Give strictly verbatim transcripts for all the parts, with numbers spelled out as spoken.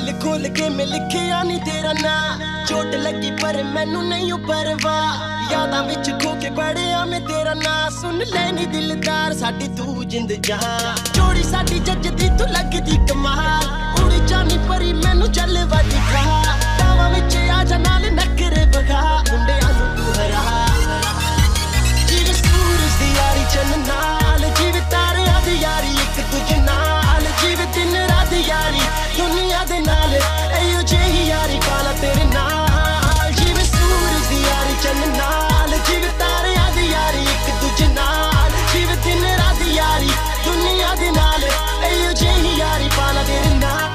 दिल खोल के मैं लिखिया नहीं तेरा ना चोट लगी पर मैनू नहीं परवाह यादां विच खो के बड़िया मैं तेरा ना सुन लेनी दिलदार साडी तू जिंद जहां जोड़ी साडी जजदी तू लगदी कमाल उड़ी जानी परी मैनू जलवा दिखा टावां विच आ जा नाल नखरे बगा मुंडियां नू तू हरा जिवें सूरज दी यारी चन्न नाल जिवें तारियां दी यारी इक दूजे नाल जिवें दिन रात यारी दुनिया दे नाल एयो जेही यारी पाला तेरे नाल जिवें सूरज दी यारी चन्न नाल जिवें तारियां दी यारी इक दूजे नाल जिवें दिन रात यारी दुनिया दे नाल एयो जेही यारी पाला तेरे नाल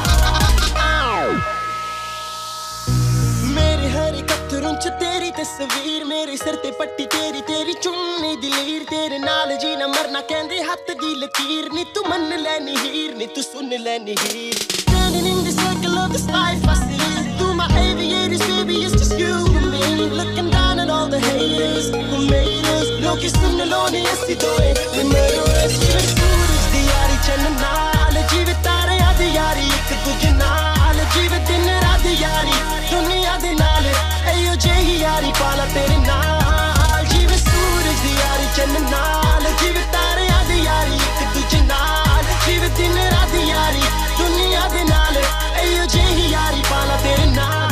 मेरे हर कत्थरों च तेरी तस्वीर मेरे सिर ते पट्टी तेरी तेरी चुन्नी दी लीर तेरे नाल जीना मरना कहंदे हत्थ दी लकीर नी तू मन लैनी हीर नी तू सुन लैनी हीर Standing in the circle of this life I see through my aviators baby it's just you and me looking down at all the haters who made us ਲੋਕੀ ਸੁਣ ਲੋ ਨੀ ਅਸੀਂ ਦੋਏ we murderers ਜਿਵੇਂ ਸੂਰਜ ਦੀ ਯਾਰੀ ਚੰਨ ਨਾਲ ਜਿਵੇਂ ਤਾਰਿਆਂ ਦੀ ਯਾਰੀ ਇੱਕ ਦੂਜੇ ਨਾਲ ਜਿਵੇਂ ਦਿਨ ਰਾਤ ਯਾਰੀ ਦੁਨੀਆ ਦੇ ਨਾਲ ਐਯੋ ਜਿਹੀ ਯਾਰੀ ਪਾਲਾ ਤੇਰੇ ਨਾਲ ਜਿਵੇਂ ਸੂਰਜ ਦੀ ਯਾਰੀ ਚੰਨ ਨਾਲ ਜਿਵੇਂ ਤਾਰਿਆਂ ਦੀ ਯਾਰੀ ਇੱਕ ਦੂਜੇ ਨਾਲ ਜਿਵੇਂ ਦਿਨ ਰਾਤ ਯਾਰੀ ਦੁਨੀਆ ਦੇ ਨਾਲ ਐਯੋ ਜਿਹੀ ਯਾਰੀ ਪਾਲਾ ਤੇਰੇ ਨਾਲ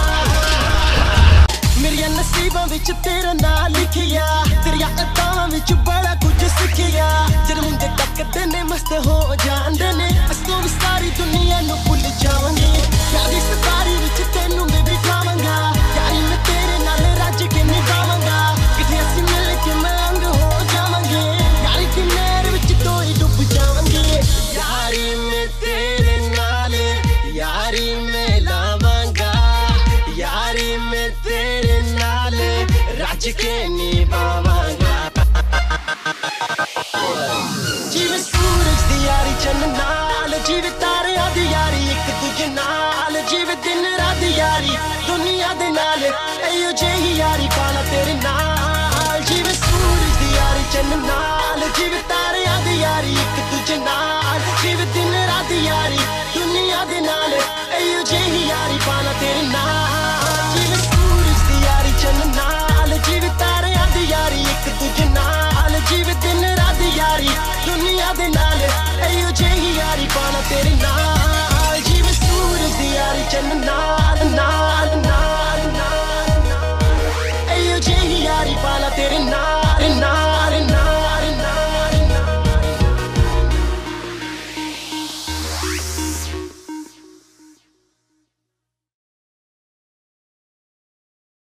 ਮੇਰੀਆਂ ਨਸੀਬਾਂ ਵਿੱਚ ਤੇਰਾ ਨਾਂ ਲਿਖਿਆ ਤੇਰੀਆਂ ਅਦਾਵਾਂ ਵਿੱਚ ਬੜਾ ਕੁਝ ਸਿੱਖਿਆ ਜਦੋਂ ਮੁੰਡੇ ਤੱਕਦੇ ਨੇ ਮਸਤ ਹੋ ਜਾਂਦੇ ਨੇ ਅਸੀਂ ਵੀ ਸਾਰੀ ਦੁਨੀਆ ਨੂੰ ਭੁੱਲ ਜਾਵਾਂਗੇ ਯਾਰੀ ਸਤਾਰੀ ਵਿੱਚ ਤੈਨੂੰ ਮੈਂ ਬਿਠਾਵਾਂਗਾ ਯਾਰੀ ਮੈਂ ਤੇਰੇ ਨਾਲ ਰੱਜ ਕੇ ਨਿਭਾਵਾਂਗਾ ਕਿਤੇ ਅਸੀਂ ਮਿਲ ਕੇ ਮੰਗ ਹੋ ਜਾਵਾਂਗੇ ਯਾਰੀ ਦੀ ਨਹਿਰ ਵਿੱਚ ਦੋਈ ਡੁੱਬ ਜਾਵਾਂਗੇ ਯਾਰੀ ਮੈਂ ਤੇਰੇ ਨਾਲ ਯਾਰੀ ਮੈਂ ਲਾਵਾਂਗਾ ਯਾਰੀ ਮੈਂ ਤੇਰੇ ਨਾਲ ਰੱਜ ਕੇ ਨਿਭਾਵਾਂਗਾ ਜਿਵੇਂ ਸੂਰਜ ਦੀ ਯਾਰੀ ਚੰਨ ਨਾਲ ਜਿਵੇਂ ਤਾਰਿਆਂ ਦੀ ਯਾਰੀ ਇੱਕ ਦੂਜੇ ਨਾਲ ਜਿਵੇਂ ਦਿਨ ਰਾਤ ਯਾਰੀ ਦੁਨੀਆ ਦੇ ਨਾਲ ਐਯੋ ਜਿਹੀ ਯਾਰੀ ਪਾਲਾ ਤੇਰੇ ਨਾਲ ਜਿਵੇਂ ਸੂਰਜ ਦੀ ਯਾਰੀ ਚੰਨ ਨਾਲ ਜਿਵੇਂ ਤਾਰਿਆਂ ਦੀ ਯਾਰੀ ਇੱਕ ਦੂਜੇ ਨਾਲ ਜਿਵੇਂ ਦਿਨ ਰਾਤ ਯਾਰੀ ਦੁਨੀਆ ਦੇ ਨਾਲ ਐਯੋ ਜਿਹੀ ਯਾਰੀ ਪਾਲਾ ਤੇਰੇ ਨਾਲ ਜਿਵੇਂ ਸੂਰਜ ਦੀ ਯਾਰੀ ਚੰਨ ਨਾਲ ਜਿਵੇਂ ਤਾਰਿਆਂ ਦੀ ਯਾਰੀ ਇੱਕ ਦੂਜੇ ਨਾਲ ਜਿਵੇਂ ਦਿਨ ਰਾਤ ਯਾਰੀ ਦੁਨੀਆ ਦੇ ਨਾਲ ਐਯੋ ਜਿਹੀ ਯਾਰੀ ਪਾਲਾ ਤੇਰੇ ਨਾਲ ਜਿਵੇਂ ਸੂਰਜ ਦੀ ਯਾਰੀ ਚੰਨ ਨਾਲ